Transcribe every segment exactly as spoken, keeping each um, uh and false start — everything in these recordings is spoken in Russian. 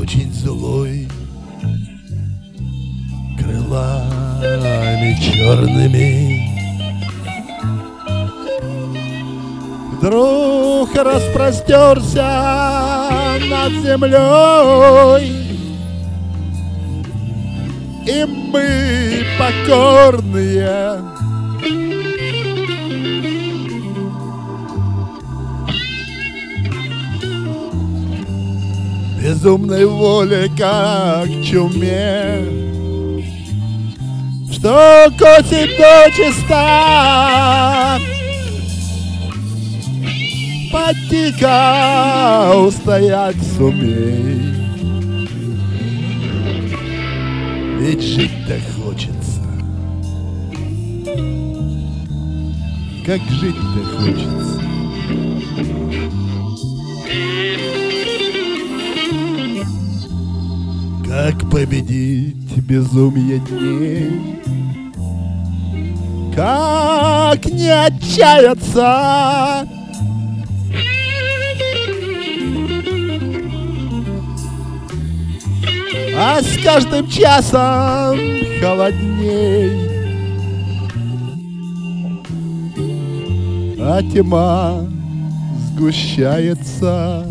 очень злой, крылами черными. Вдруг распростерся над землей, и мы покорные безумной воле, как чуме, что косит дочиста, потика устоять сумей. Ведь жить-то хочется, как жить-то хочется. Как победить безумие дней, как не отчаяться, а с каждым часом холодней, а тьма сгущается.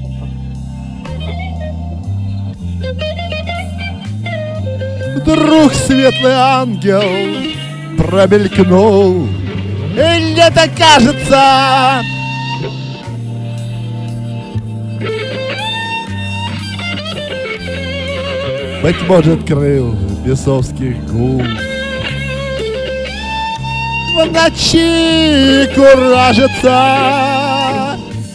Вдруг светлый ангел промелькнул, и где-то кажется, быть может, крыл бесовских гул. В ночи куражится,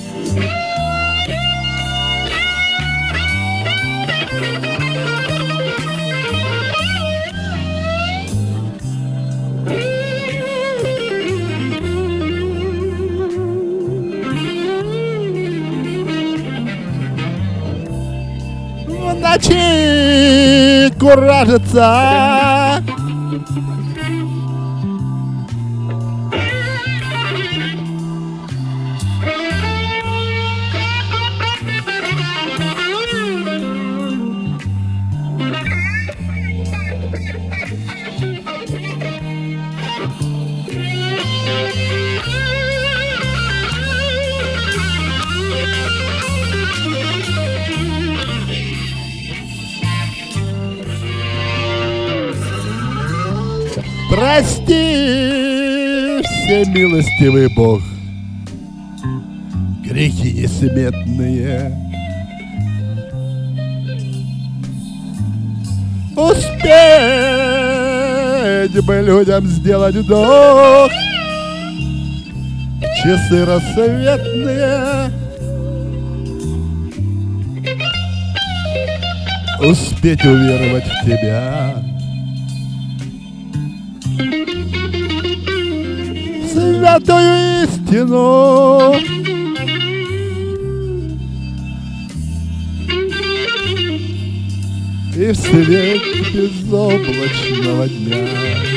в ночи куражится. Прости, всемилостивый Бог, грехи несметные. Успеть бы людям сделать вдох в часы рассветные, успеть уверовать в Тебя, святую истину, и в свет безоблачного дня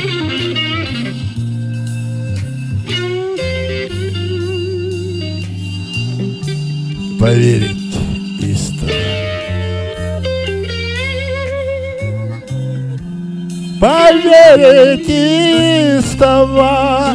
поверить истово, поверить истово.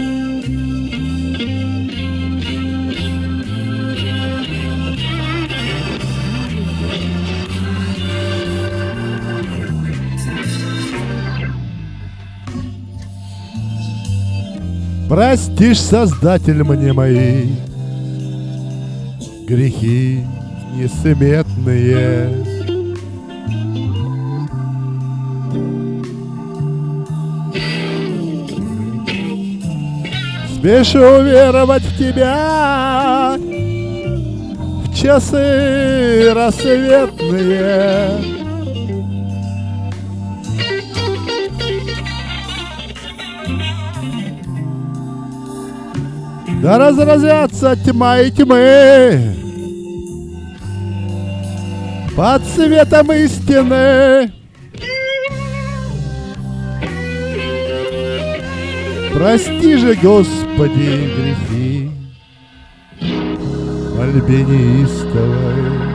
Простишь, Создатель, мне мои грехи несметные. Спешу веровать в Тебя в часы рассветные. Да разразятся тьма и тьмы под светом истины. Прости же, Господи, грехи мольбе неистовой.